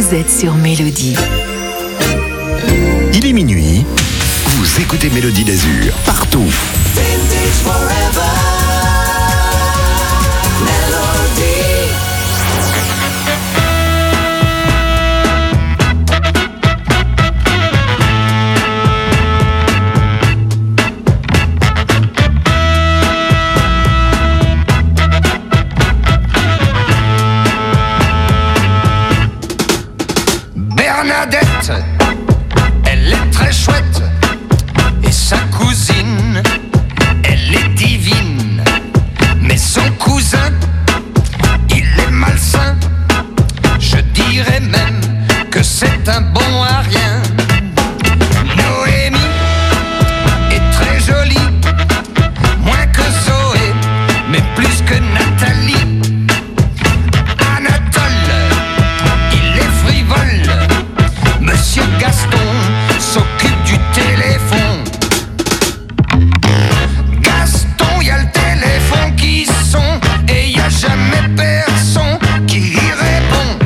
vous êtes sur Mélodie. Il est minuit, vous écoutez Mélodie d'Azur, partout. Bernadette, elle est très chouette, et sa cousine, elle est divine. Mais son cousin, il est malsain, je dirais même que c'est un bon à rien. Noémie est très jolie, moins que Zoé, mais plus que Nathalie. Anatole, il est frivole, Monsieur Gaston s'occupe du téléphone. Gaston, y a le téléphone qui sonne et y a jamais personne qui y répond.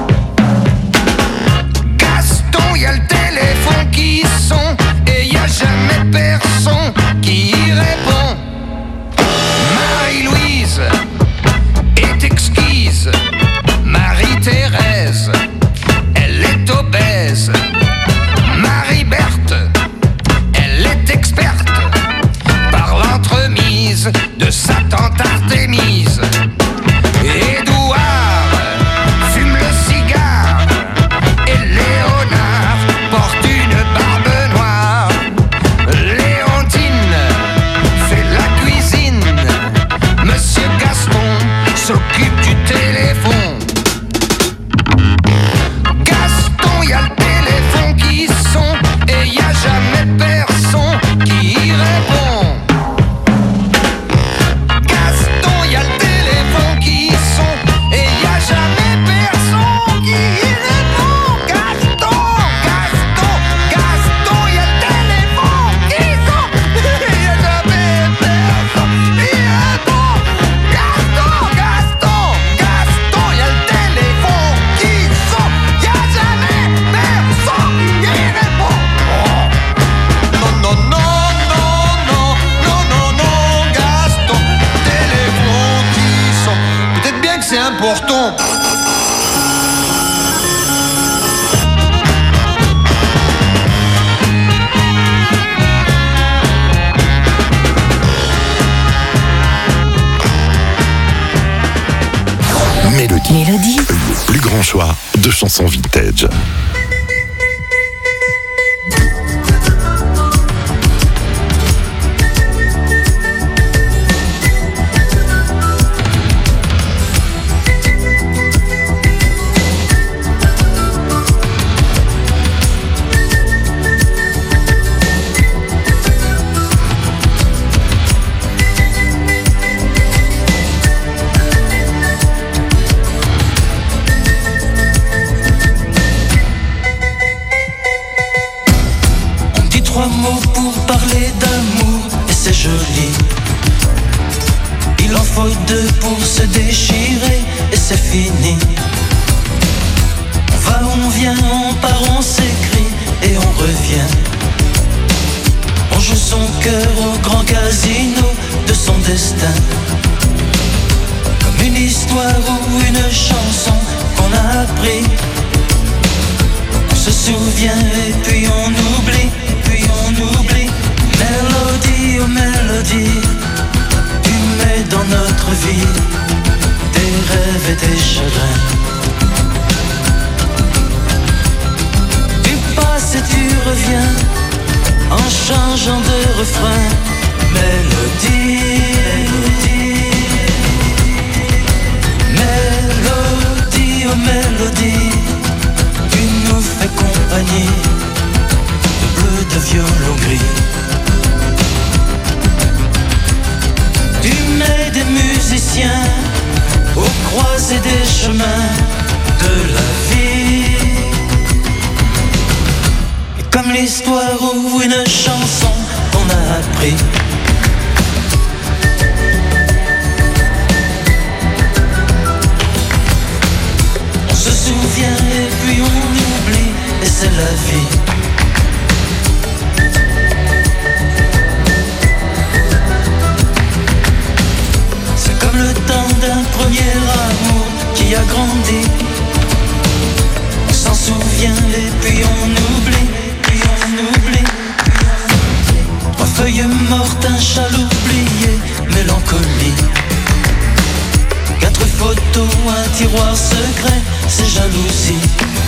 Gaston, y a le téléphone qui sonne et y a jamais personne qui y répond. Marie-Louise est exquise, Marie-Thérèse, elle est obèse. Marie-Berthe, elle est experte par l'entremise de sa tante Artémise. Édouard fume le cigare et Léonard porte une barbe noire. Léontine fait la cuisine, Monsieur Gaston s'occupe du téléphone. Gaston, y a le téléphone qui sonne et y a jamais personne qui y répond. Gaston, y a le téléphone qui sonne et y a jamais personne qui y répond. Gaston, Gaston, Gaston, y a le téléphone qui sonne et y a jamais personne qui y répond. Gaston, Gaston, Gaston, y a le téléphone qui sonne, y a jamais personne qui y répond. Non, non, non, non, non, non, non, non, Gaston, téléphone qui sonne. Peut-être bien que c'est important. Mélodie, Mélodie, le plus grand choix de chansons vintage. On dit trois mots pour parler d'amour et c'est joli. Il en faut deux pour se déchirer et c'est fini. On va, on vient, on part, on s'écrit et on revient. On joue son cœur au grand casino de son destin. Comme une histoire ou une chanson qu'on a appris. On se souvient et puis on oublie, puis on oublie. Mélodie, oh mélodie, tu mets dans notre vie tes rêves et tes chagrins. Tu passes et tu reviens en changeant de refrain. Mélodie, mélodie, oh mélodie, tu nous fais compagnie de bleu, de violon gris. Tu mets des musiciens aux croisées des chemins de la vie. Et comme l'histoire ou une chanson qu'on a appris. On se souvient et puis on c'est la vie. C'est comme le temps d'un premier amour qui a grandi. On s'en souvient et puis on oublie, puis on oublie. Trois feuilles mortes, un châle oublié, mélancolie. Quatre photos, un tiroir secret, c'est jalousie.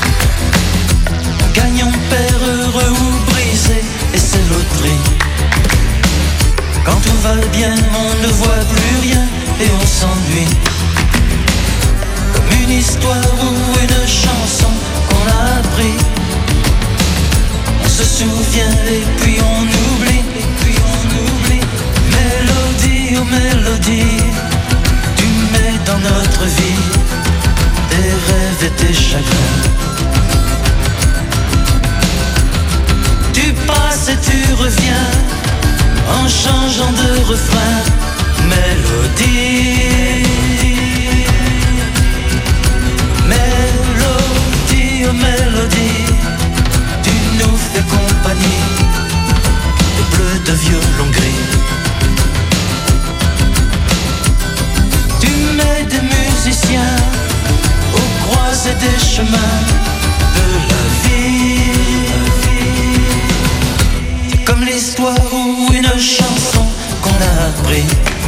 On gagne, on perd, heureux ou brisé, et c'est loterie. Quand tout va bien, on ne voit plus rien et on s'ennuie. Comme une histoire ou une chanson qu'on a appris. On se souvient et puis on oublie, et puis on oublie. Mélodie, oh mélodie, tu mets dans notre vie tes rêves et tes chagrins. Tu passes et tu reviens en changeant de refrain. Mélodie, mélodie, oh mélodie, tu nous fais compagnie, de bleu, de violon gris. Tu mets des musiciens aux croisées des chemins de la vie. C'est comme l'histoire ou une chanson qu'on a appris.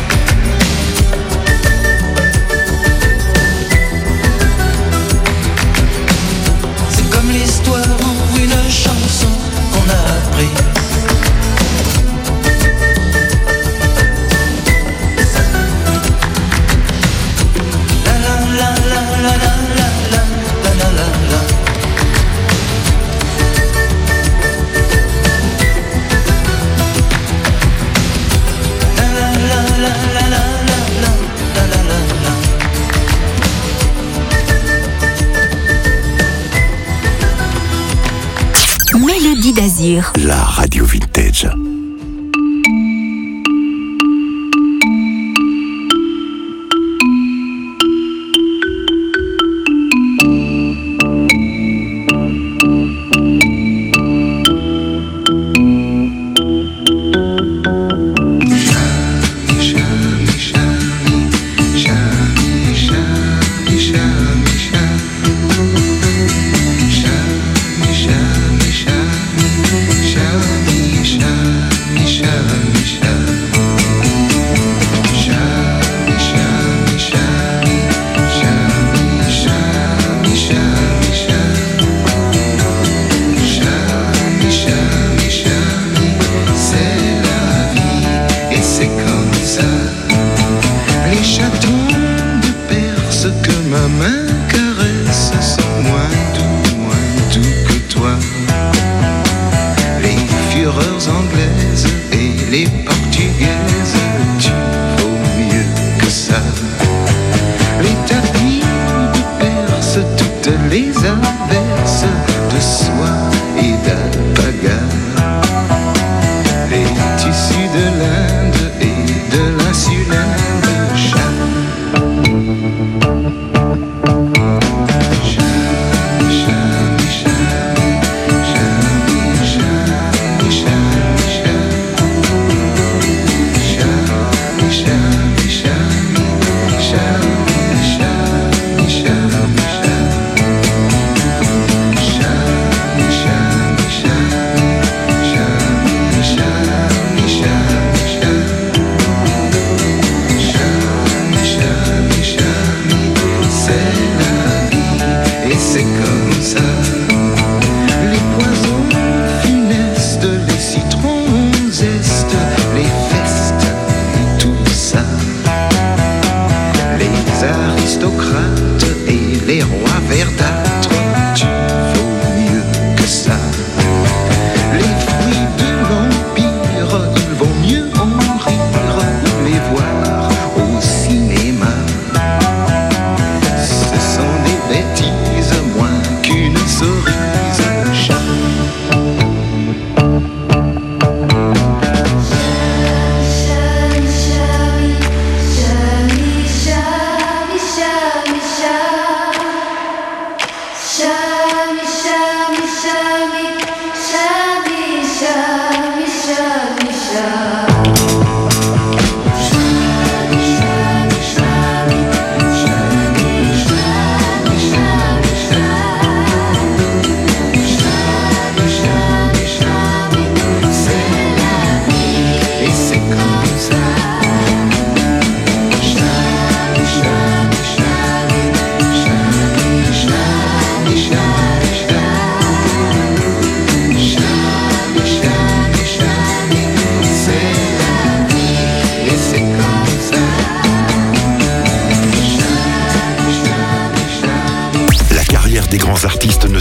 C'est comme l'histoire ou une chanson qu'on a appris. La la la la la la la la la la la. Mélodie d'Azur, la radio vintage. Anglaises et les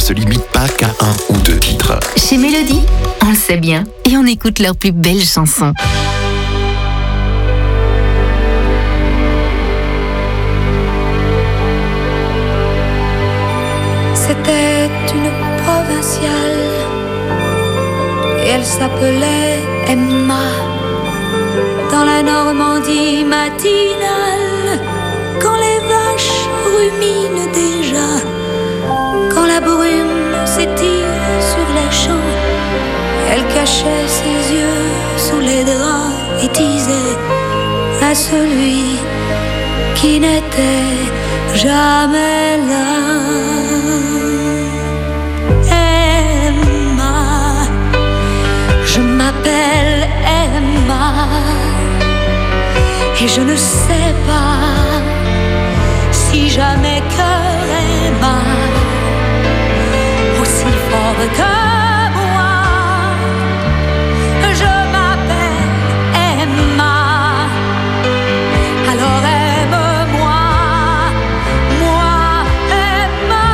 se limite pas qu'à un ou deux titres. Chez Mélodie, on le sait bien et on écoute leurs plus belles chansons. C'était une provinciale et elle s'appelait Emma. Dans la Normandie matinale, quand les vaches ruminent déjà, quand la brume s'étire sur les champs, elle cachait ses yeux sous les draps et disait à celui qui n'était jamais là: Emma, je m'appelle Emma, et je ne sais pas si jamais cœur Emma aussi fort que moi. Je m'appelle Emma, alors aime-moi, moi Emma.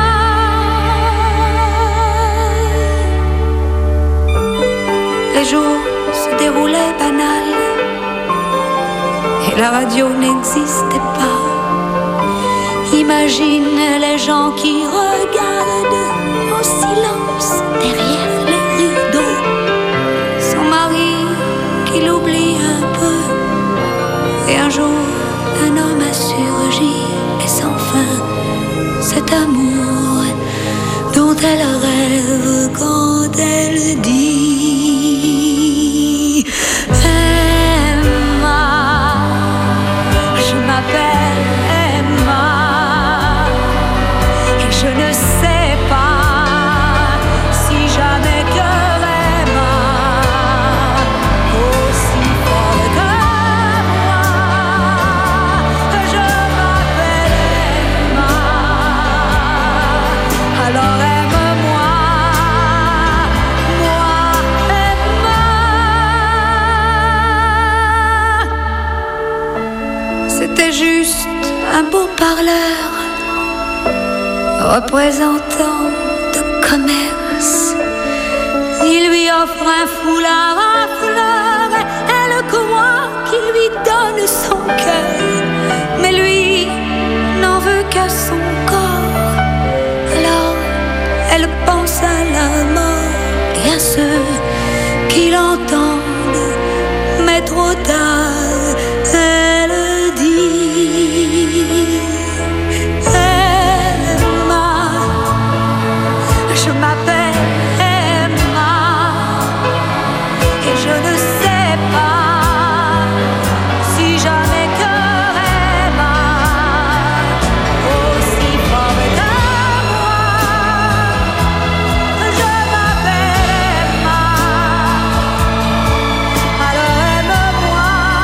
Les jours se déroulaient banals et la radio n'existait pas. Imagine les gens qui regardent en silence derrière les rideaux son mari qui l'oublie un peu. Et un jour, un homme a surgi et sans fin cet amour dont elle rêve quand elle dit: Emma, je m'appelle Emma. Je ne sais pas si jamais cœur Emma aussi fort que moi. Je m'appelle Emma, alors aime-moi, moi Emma. C'était juste un beau parleur représentant de commerce. Il lui offre un foulard à fleurs, elle croit qu'il lui donne son cœur, mais lui n'en veut qu'à son corps. Alors elle pense à la mort et à ceux qui l'entendent, mais trop tard elle dit: je m'appelle Emma et je ne sais pas si jamais cœur Emma aussi fort que moi. Je m'appelle Emma, alors aime-moi,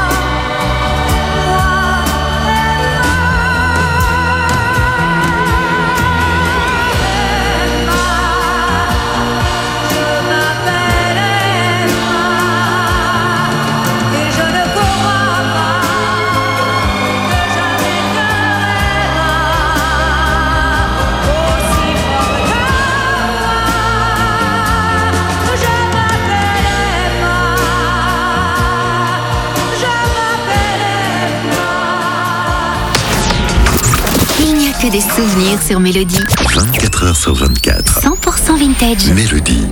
Que des souvenirs sur Mélodie. 24 heures sur 24. 100% vintage. Mélodie.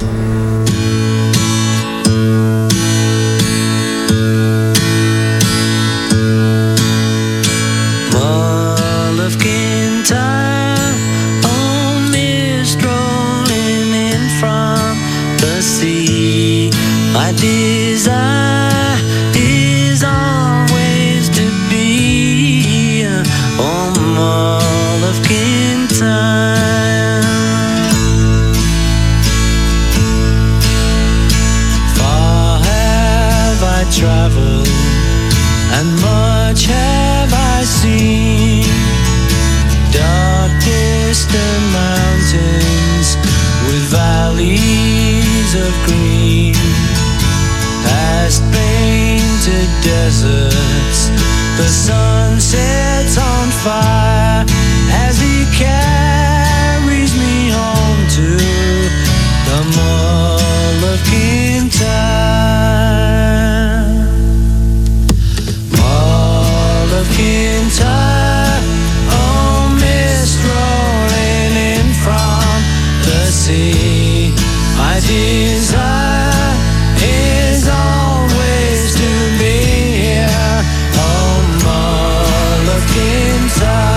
Mall of Kintyre, on mist rolling in from the sea. My desire is always to be on Mall of Kintyre. Far have I traveled, and much have I seen. Dark distant mountains with valleys of green, past painted deserts, the sun sets on fire as he carries me home to My desire is always to be here on Molokinta.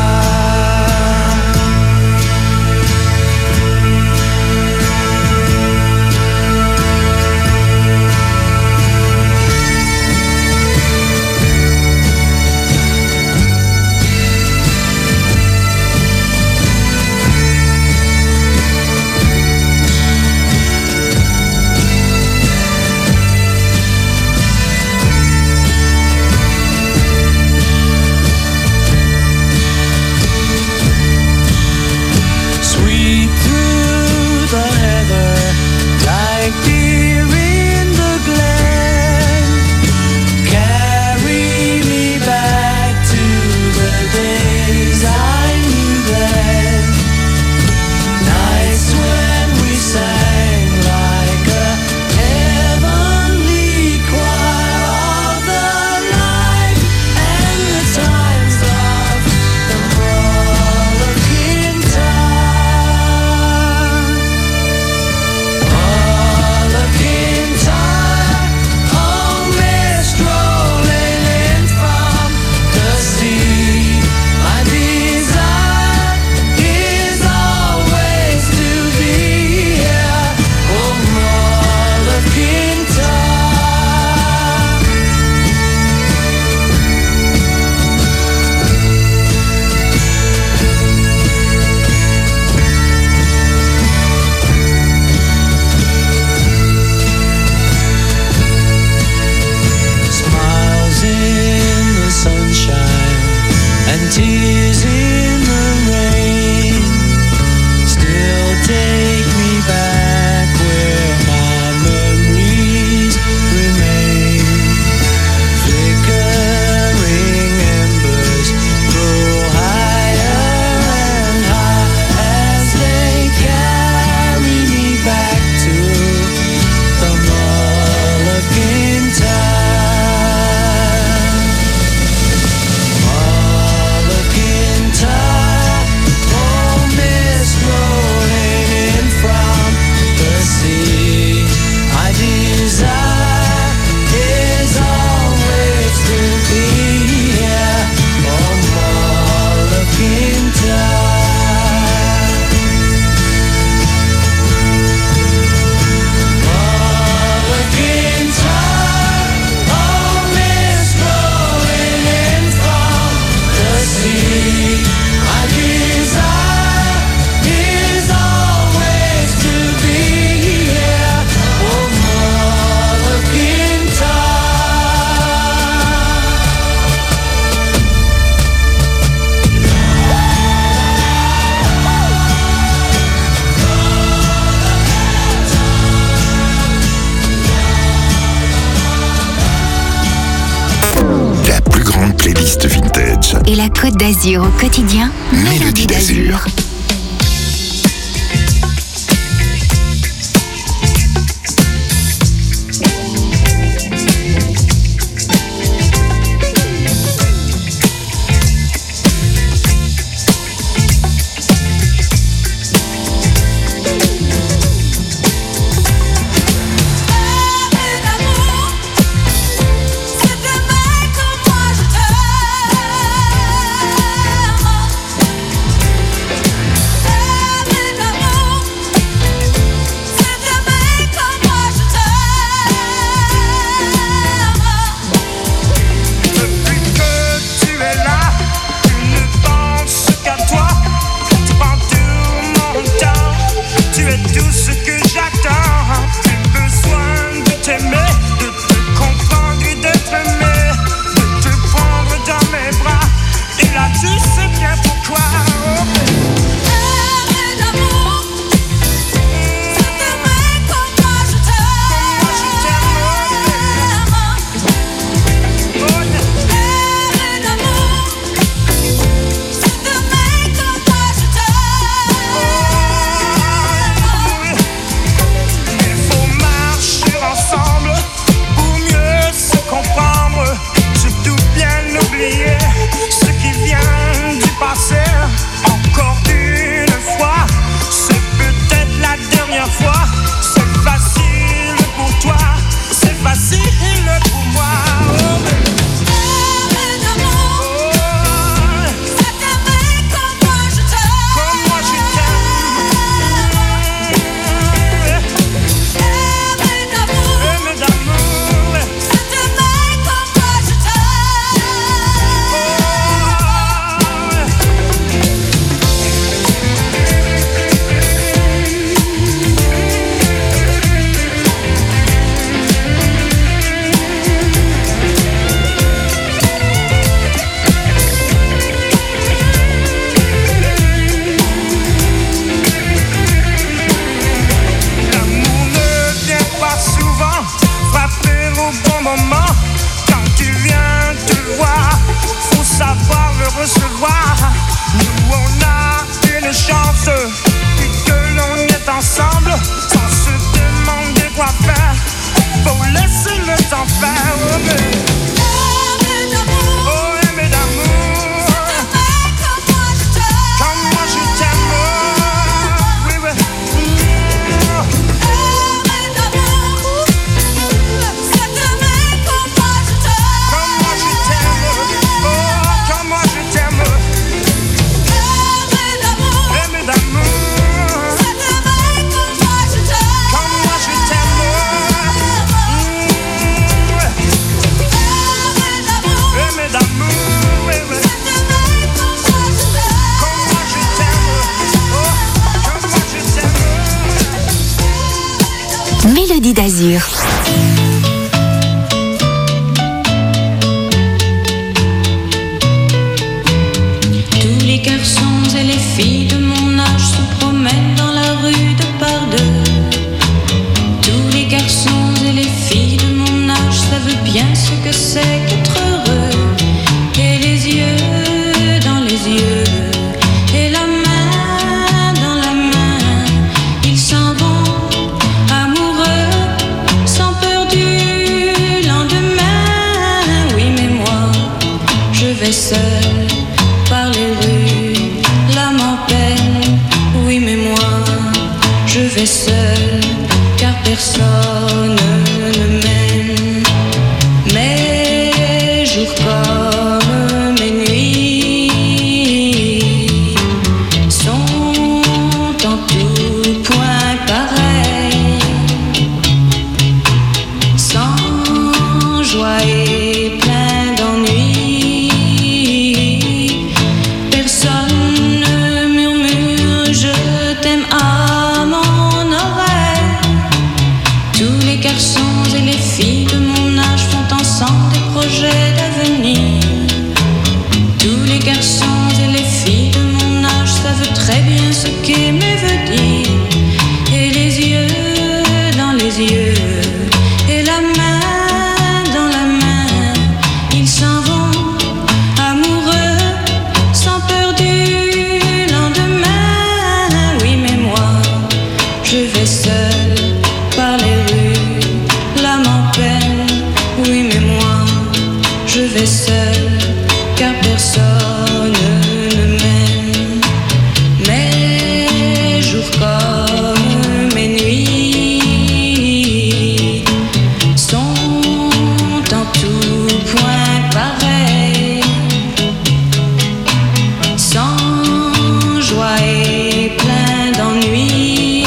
Et la Côte d'Azur au quotidien, Mélodie d'Azur. d'Azur. Tous les garçons et les filles de mon âge se promènent dans la rue de par deux. Tous les garçons et les filles de mon âge savent bien ce que c'est qu'être heureux. Et les yeux dans les yeux, et la main dans la main, ils s'en vont amoureux, sans peur du lendemain. Oui, mais moi, je vais seul par les rues, l'âme en peine. Oui, mais moi, je vais seul, car personne ne m'aime. Mes jours comme mes nuits sont en tout point pareils, sans joie et plein d'ennui. Personne ne murmure je t'aime à mon oreille. Tous les garçons et les filles de mon âge font ensemble des projets d'avenir. Tous les garçons et les filles de mon âge savent très bien ce qu'aimer veut dire. Et les yeux dans les yeux, et la main dans la main, ils s'en vont amoureux, sans peur du lendemain. Oui, mais moi, je vais seul par les rues, l'âme en peine. Oui, mais moi, je vais seul, car personne ne m'aime. Mes jours comme mes nuits sont en tout point pareils, sans joie et plein d'ennui.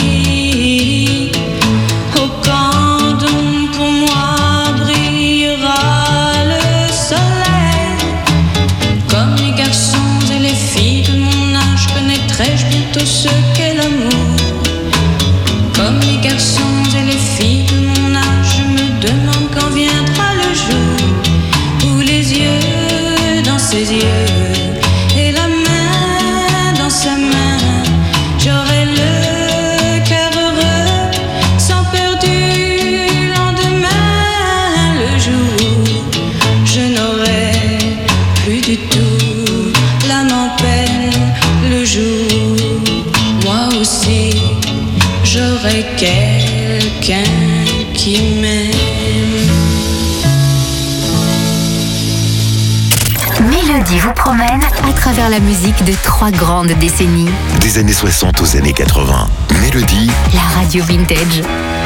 Au camp donc pour moi brillera le soleil. Comme les garçons et les filles de mon âge, connaîtrai-je bientôt ce qu'est l'amour. Comme les garçons et les filles de mon âge, je me demande quand viendra le jour où les yeux dans ses yeux, et la main dans sa main, j'aurai le cœur heureux, sans peur du lendemain. Le jour où je n'aurai plus du tout l'âme en peine. Le jour où moi aussi j'aurai quelqu'un qui m'aime. Mélodie vous promène à travers la musique de 3 grandes décennies. Des années 60 aux années 80. Mélodie. La radio vintage.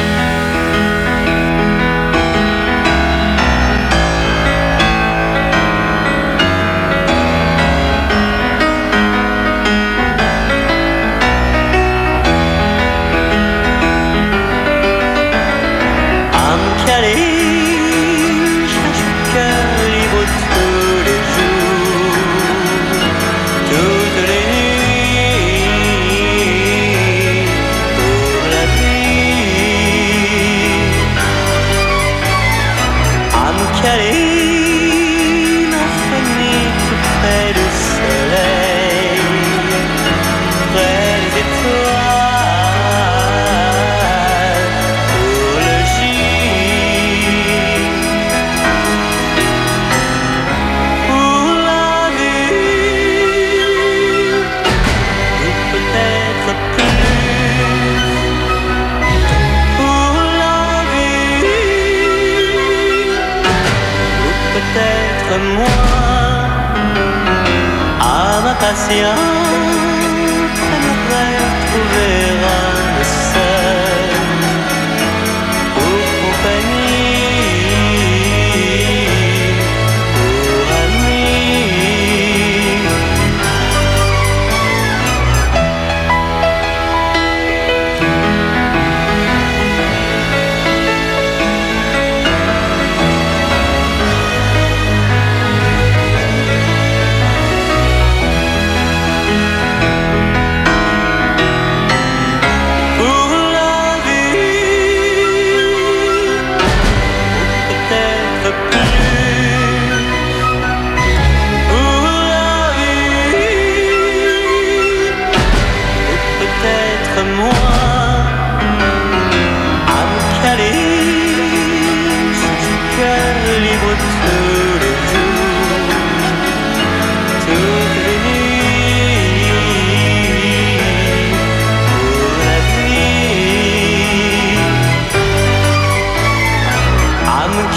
Âme calée, cherche cœur libre tous les jours, toutes les nuits, pour la vie. Âme calée, l'infini tout près du soleil, près des étoiles, pour le gîte, pour la vue, ou peut-être plus, pour la vue, ou peut-être moins. À ma patience, j'aimerais trouver un seul pour compagnie, pour ami.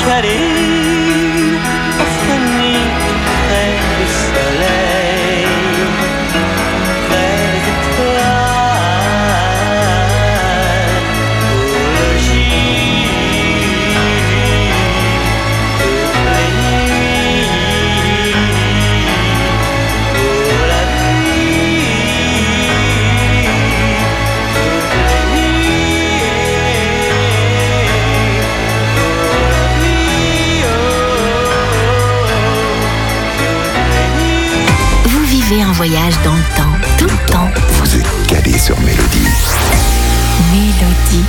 câline offre une nuit près du soleil, près des étoiles, pour le gîte toute la nuit, pour la vie, toute la nuit, pour la vie, Vous vivez un voyage dans le temps, tout le temps. Vous êtes calé sur Mélodie. Mélodie.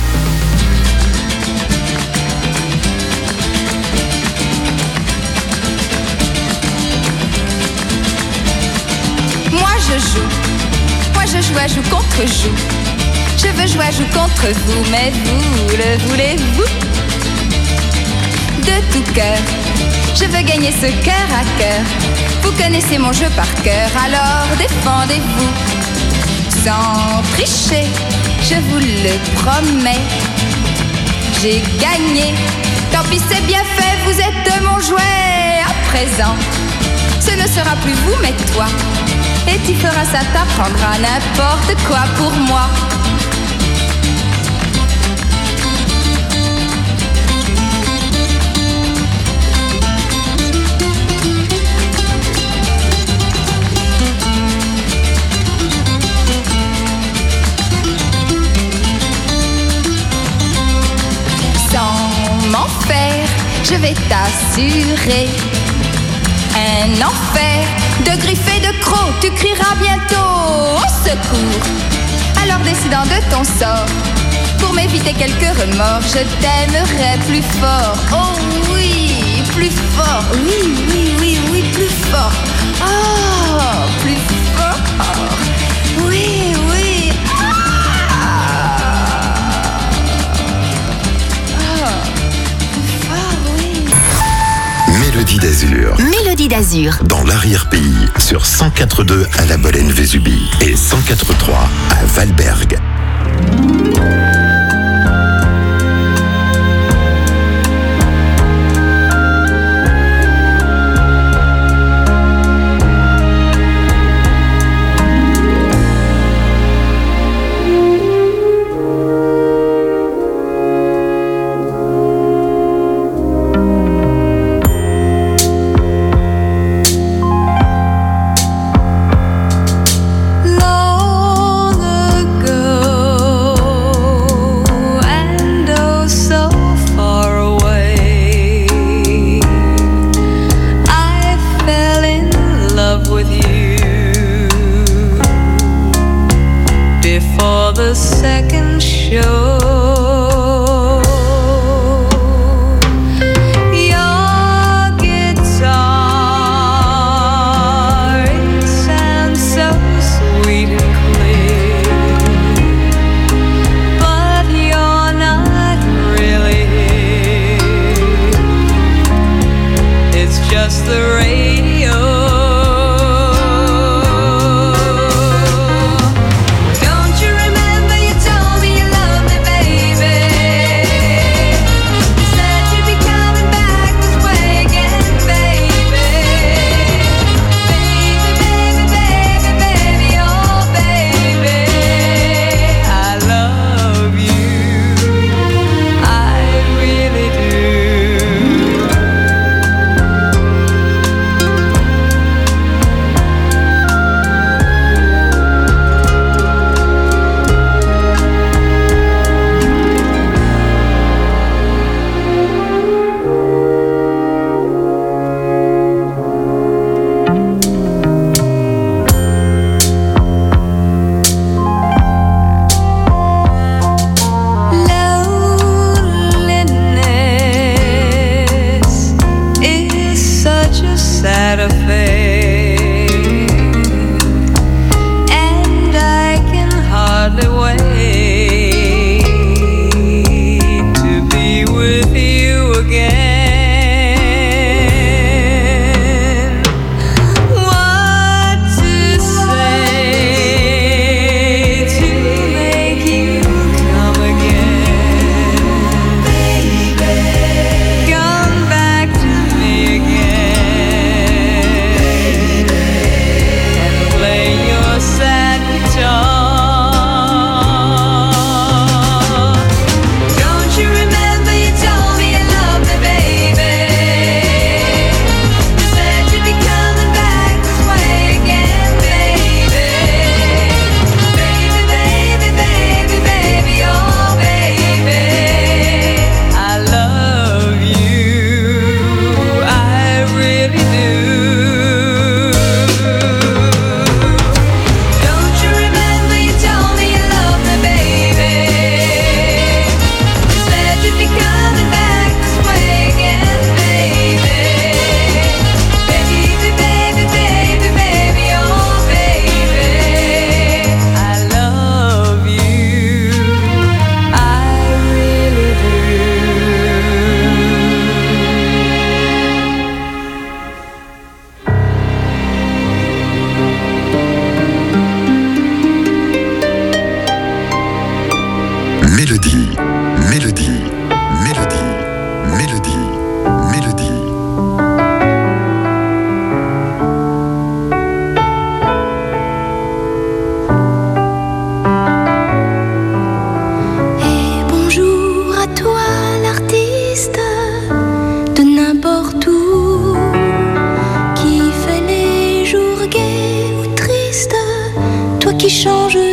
Moi je joue contre joue. Je veux jouer à joue contre vous, mais vous le voulez-vous? De tout cœur, je veux gagner ce cœur à cœur. Vous connaissez mon jeu par cœur, alors défendez-vous. Sans tricher, je vous le promets. J'ai gagné, tant pis c'est bien fait, vous êtes de mon jouet. À présent, ce ne sera plus vous mais toi. Et tu feras ça, t'apprendras n'importe quoi pour moi. Sans m'en faire, je vais t'assurer un enfer de griffes et de crocs. Tu crieras bientôt au secours. Alors décidant de ton sort, pour m'éviter quelques remords, je t'aimerai plus fort. Oh oui, plus fort. Oui, oui, oui, oui, plus fort. Oh, plus fort. Oui, oui. Mélodie d'Azur. Mélodie d'Azur. Dans l'arrière-pays, sur 104.2 à la Bolène-Vésubie et 104.3 à Valberg. Come back.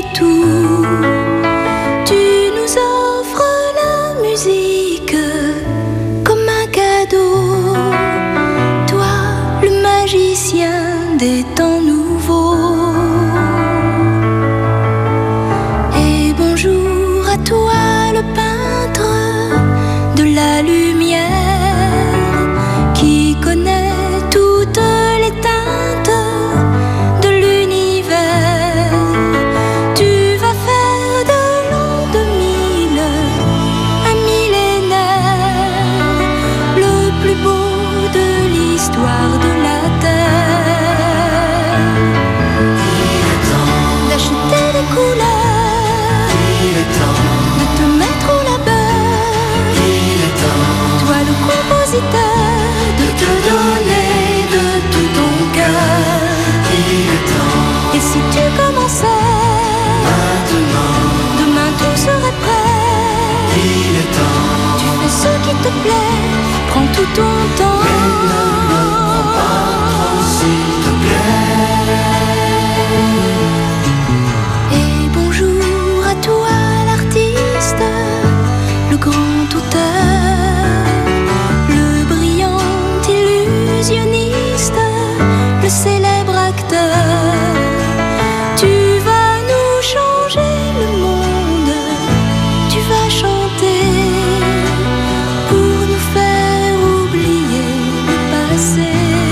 tout. Tu nous offres la musique comme un cadeau. Toi, le magicien des temps nouveaux. Et bonjour à toi, le peintre de la lumière, qui connaît toutes les teintes de l'univers. Tu vas faire de l'an 2000 un millénaire, le plus beau de l'histoire de la Terre. Il est temps D'acheter des couleurs, Il est temps de te mettre au labeur. Il est temps Toi le compositeur, de te donner de tout ton cœur. Il est temps Et si tu commençais, Maintenant demain tout serait prêt. Il est temps Tu fais ce qui te plaît, prends tout ton temps. S'il te plaît Et bonjour à toi l'artiste, le grand auteur, le brillant illusionniste, le célèbre acteur. Tu vas nous changer le monde, tu vas chanter pour nous faire oublier le passé.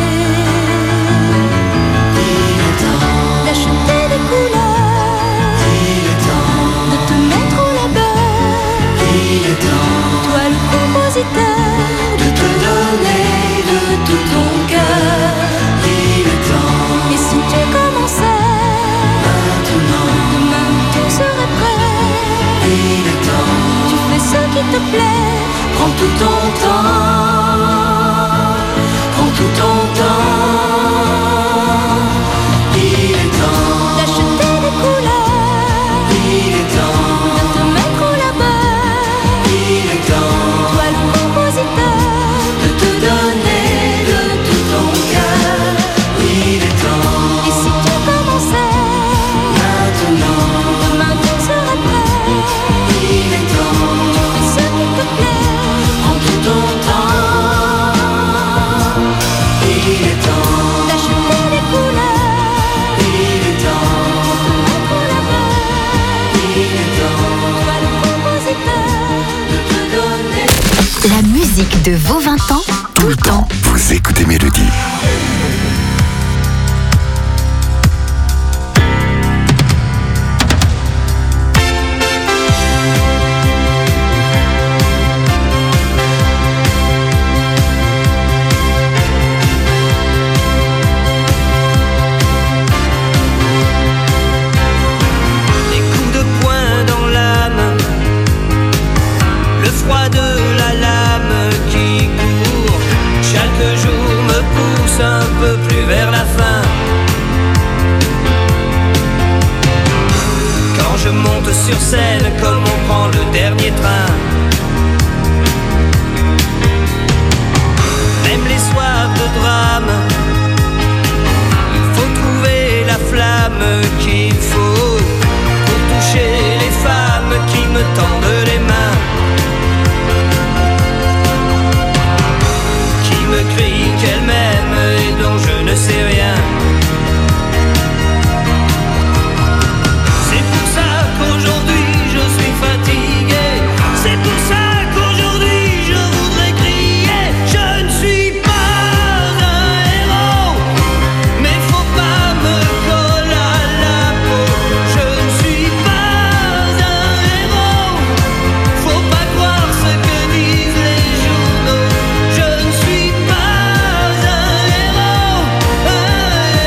Il est temps D'acheter des couleurs, Il est temps de te mettre au labeur. Il est temps Toi le compositeur, de te donner de tout ton cœur. Il est temps et si tu commençais, Maintenant demain tout serait prêt. Il est temps Tu fais ce qui te plaît, Prends tout ton temps Prends tout ton temps Il est temps d'acheter des couleurs, Il est temps de te mettre au labeur. Il est temps Toi le compositeur, de te donner de tout ton cœur. Il est temps et si tu commençais, Maintenant demain tout serait prêt. Il est temps Fais ce qui te plaît, Prends tout ton temps Il est temps d'acheter des couleurs, Il est temps de te mettre au labeur. Il est temps Toi le compositeur, de te donner. La musique de vos 20 ans, tout le temps. Vous écoutez Mélodie. Des coups de poing dans l'âme, le froid de la lame qui court. Chaque jour me pousse un peu plus vers la fin. Quand je monte sur scène, comme on prend le dernier train. Même les soirs de drame, il faut trouver la flamme qu'il faut pour toucher les femmes qui me tendent les mains, qui me crient qu'elles m'aiment et dont je ne sais rien. C'est pour ça qu'aujourd'hui je suis fatigué. C'est pour ça qu'aujourd'hui je voudrais crier. Je ne suis pas un héros, mais faut pas me coller à la peau. Je ne suis pas un héros, faut pas croire ce que disent les journaux. Je ne suis pas un héros,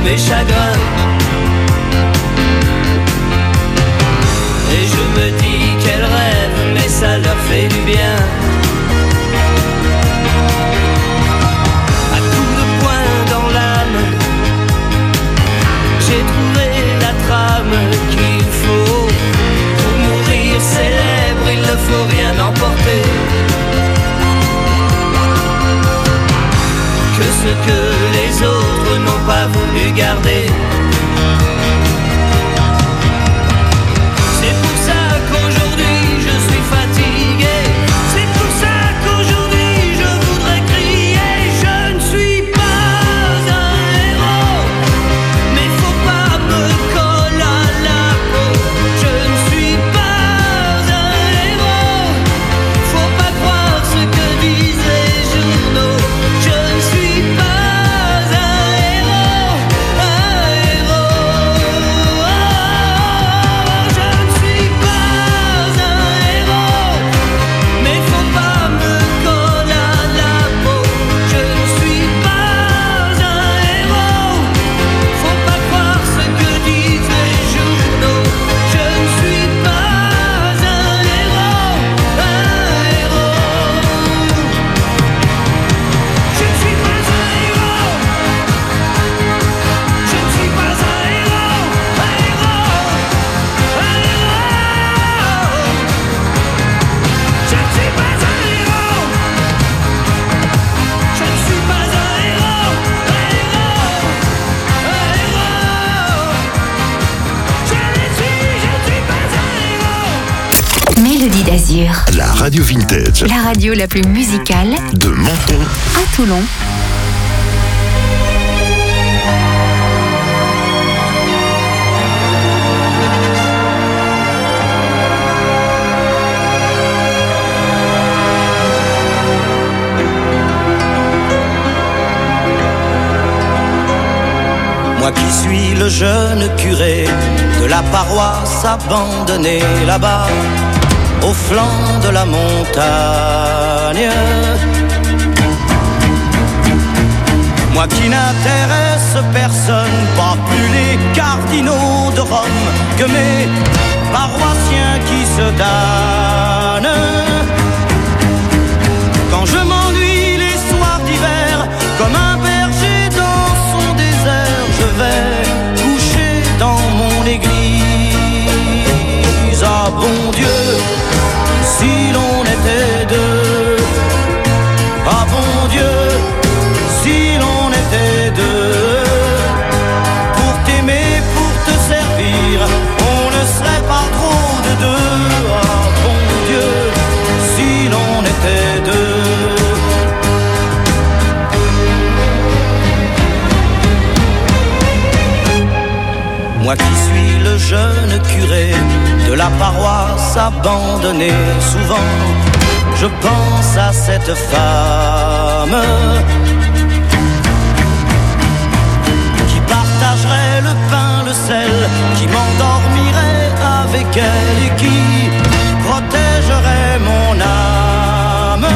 mes chagrins. Et je me dis qu'elles rêvent, mais ça leur fait du bien. À coups de poing dans l'âme, j'ai trouvé la trame qu'il faut. Pour mourir célèbre, il ne faut rien emporter que ce que les autres n'ont pas voulu garder. C'est pour ça qu'aujourd'hui je suis fatigué. C'est pour ça qu'aujourd'hui je voudrais crier. Je ne suis pas un héros, mais faut pas me coller à la peau. Je ne suis pas un héros, faut pas croire ce que disent les journaux. Je ne suis pas un héros, un héros. Je ne suis pas un héros, mais faut pas me coller à la peau. Je ne suis pas un héros, faut pas croire ce que disent les journaux. Je ne suis pas un héros, un héros. Je ne suis pas un héros. Je ne suis pas un héros, un héros, un héros. Je ne suis pas un héros. Je ne suis pas un héros, un héros, un héros. Je ne suis pas un héros. Mélodie d'Azur, La radio vintage la radio la plus musicale de Menton. à Toulon. Moi qui suis le jeune curé de la paroisse abandonnée là-bas, au flanc de la montagne. Moi qui n'intéresse personne, pas plus les cardinaux de Rome que mes paroissiens qui se damnent. Quand je m'ennuie les soirs d'hiver, comme un berger dans son désert, je vais coucher dans mon église. Ah bon Dieu, si l'on était deux. Ah bon Dieu, si l'on était deux. Pour t'aimer, pour te servir, on ne serait pas trop de deux. Ah bon Dieu, si l'on était deux. Moi qui suis le jeune curé de la paroisse abandonnée, souvent je pense à cette femme qui partagerait le pain, le sel, qui m'endormirait avec elle et qui protégerait mon âme.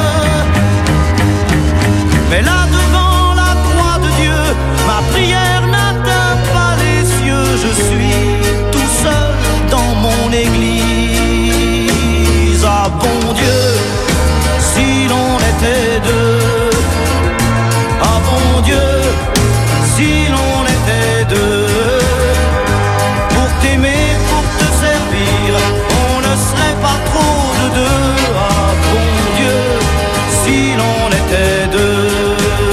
Mais là devant la croix de Dieu, ma prière n'atteint pas les cieux. Je suis tout seul dans mon église. Ah bon Dieu, si l'on était deux. Ah bon Dieu, si l'on était deux. Pour t'aimer, pour te servir, on ne serait pas trop de deux. Ah bon Dieu, si l'on était deux.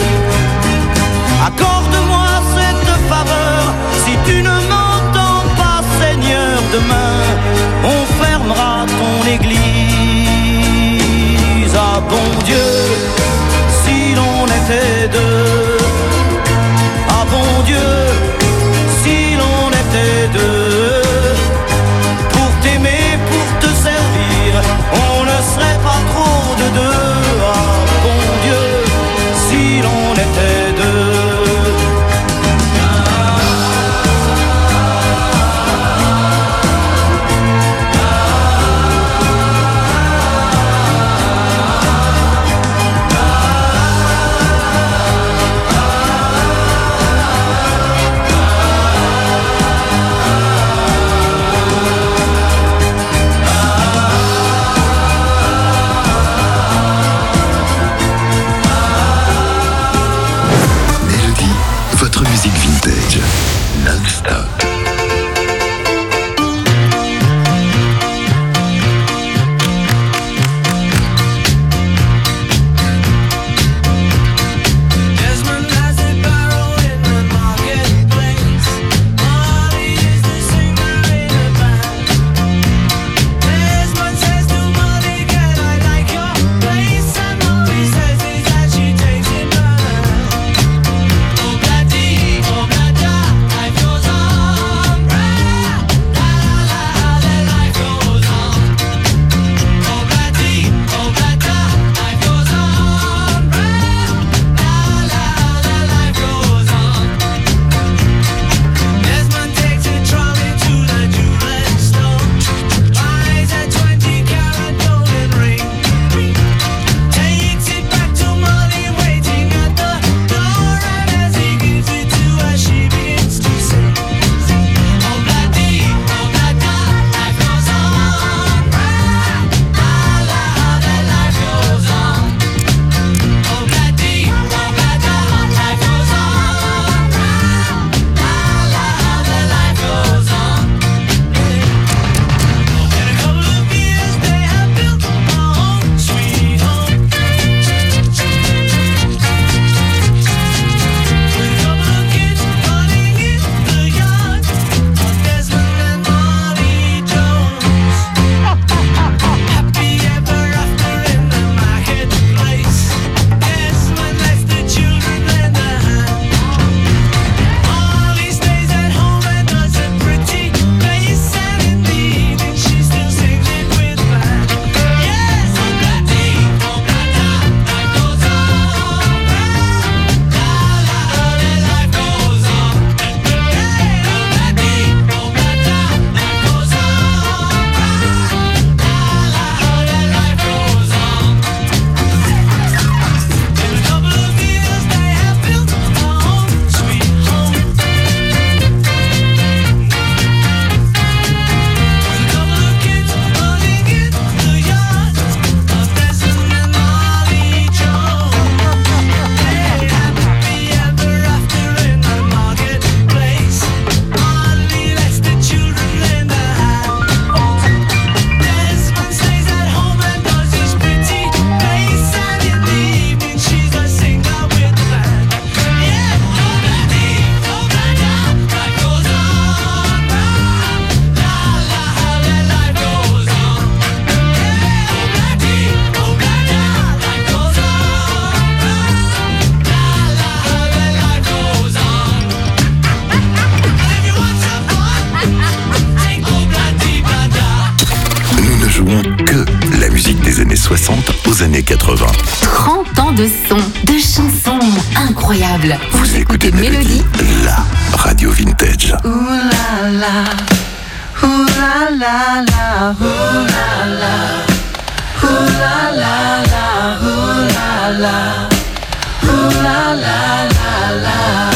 jouons que la musique des années 60 aux années 80. 30 ans de son, de chansons incroyables. Vous écoutez Mélodie, la radio vintage. Ooh la la, ooh la la la, ooh la la, ooh la la la, ooh la la, ooh la la la la.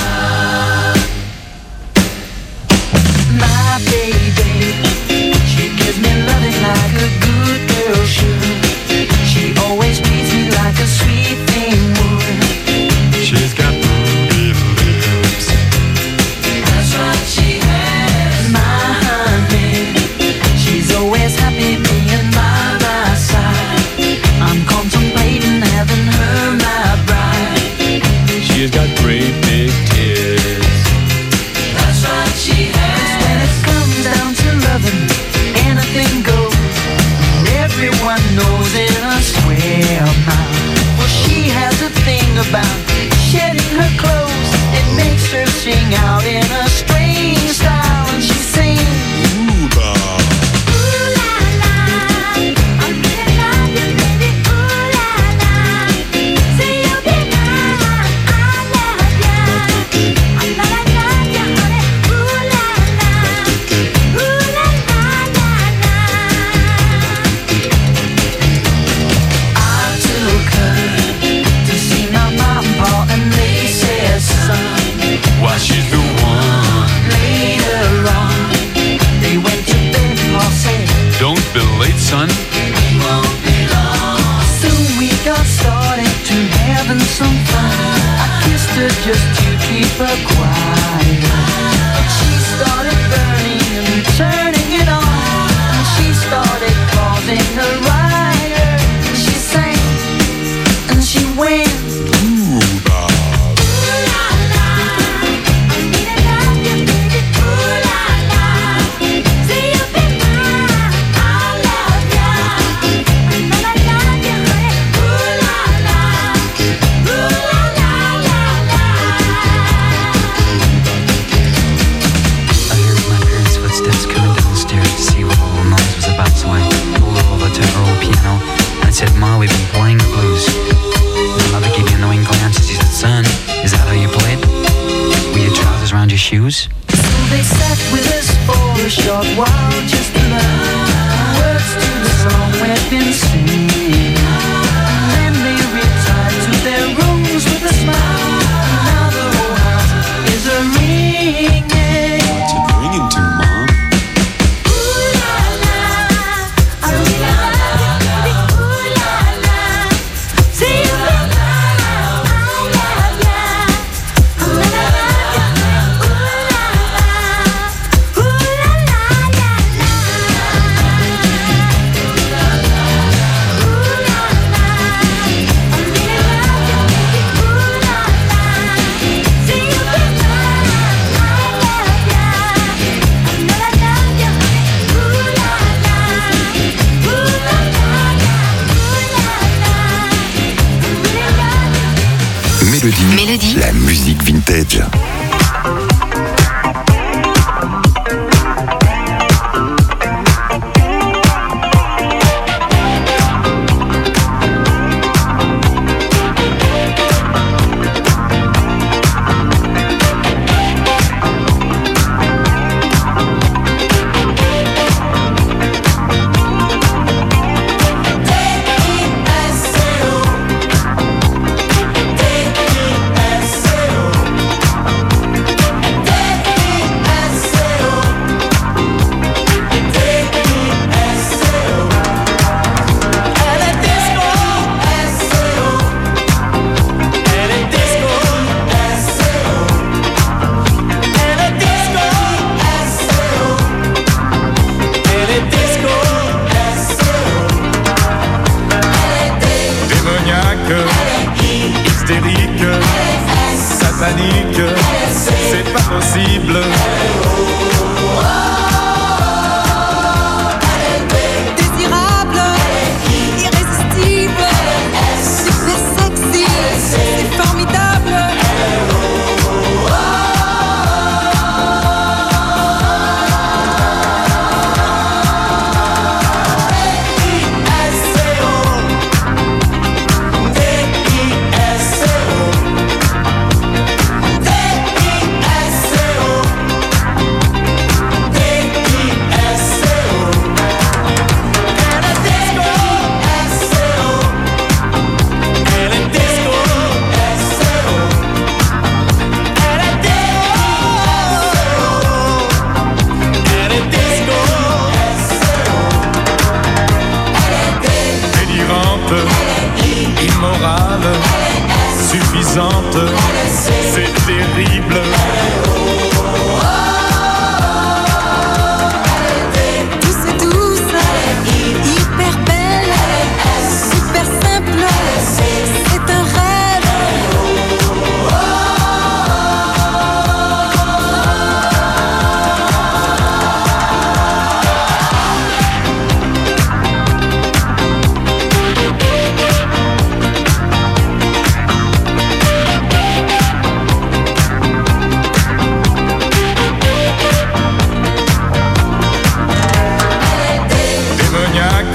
My baby, she gives me loving like a good girl should. She always treats me like a sweet thing would. She's got ruby lips. That's what she has, my honey. She's always happy being by my side. I'm contemplating having her my bride. She's got great big tits. That's what she has. When it comes down to loving, anything goes. Everyone knows it, I swear now. Well, she has a thing about shedding her clothes. It makes her sing out in a strange style, and she sings. She's the one. Later on, they went to bed, Paul said, Don't be late, son. we won't be long. Soon we got started to having some fun. I kissed her just to keep her quiet. But she started burning and turning it on. And she started causing a riot. She sang and she went. Said, Ma, we've been playing the blues. My mother gave me annoying glances. He said, son, is that how you play it? With your trousers around your shoes? So they sat with us for a short while just to learn words to the song we've been singing. And then they retired to their rooms with a smile. Now the whole house is a ringing. What's it ringing to, Mom? Mélodie, la musique vintage.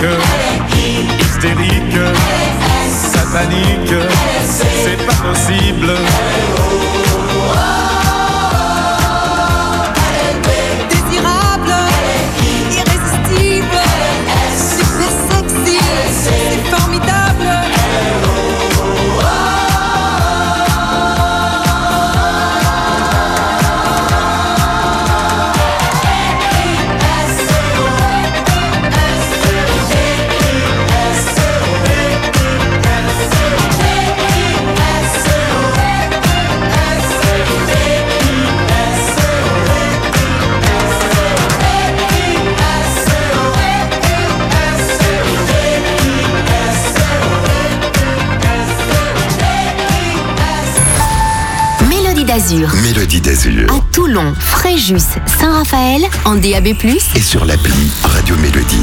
hystérique, satanique, c'est pas possible. Désirable, irrésistible, super sexy, c'est formidable. d'Azur. Mélodie d'Azur. À Toulon, Fréjus, Saint-Raphaël, en DAB+. Et sur l'appli Radio Mélodie.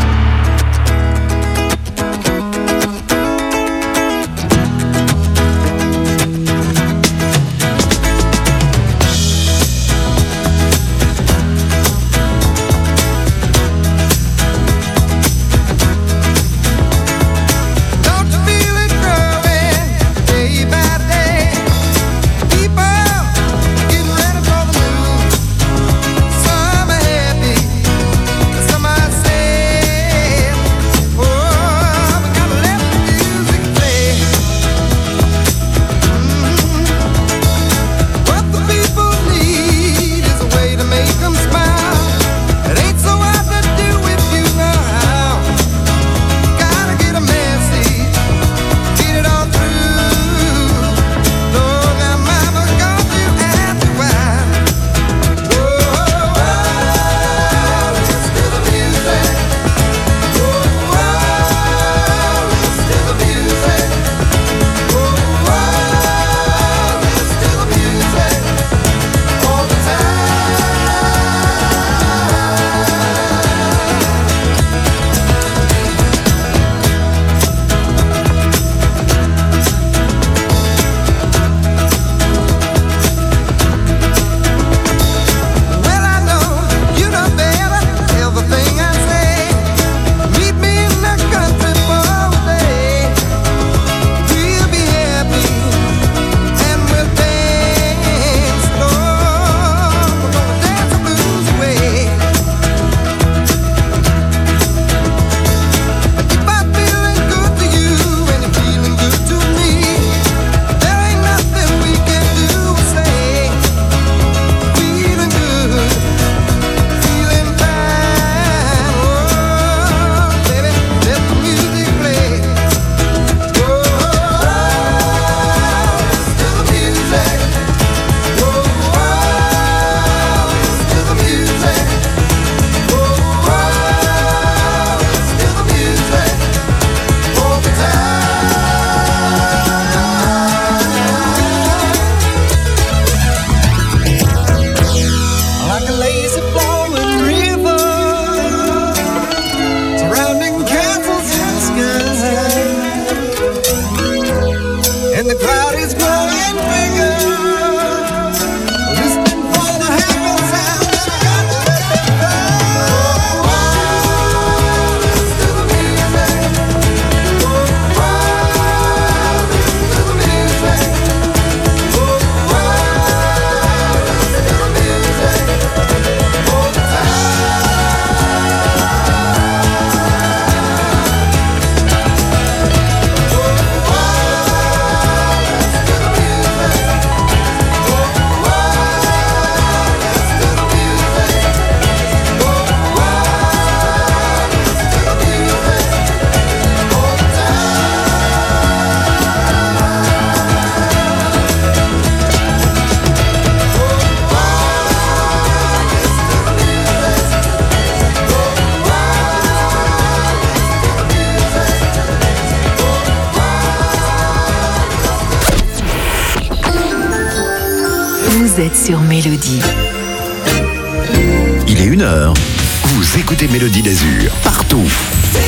Vous êtes sur Mélodie. Il est 1h. Vous écoutez Mélodie d'Azur. Partout.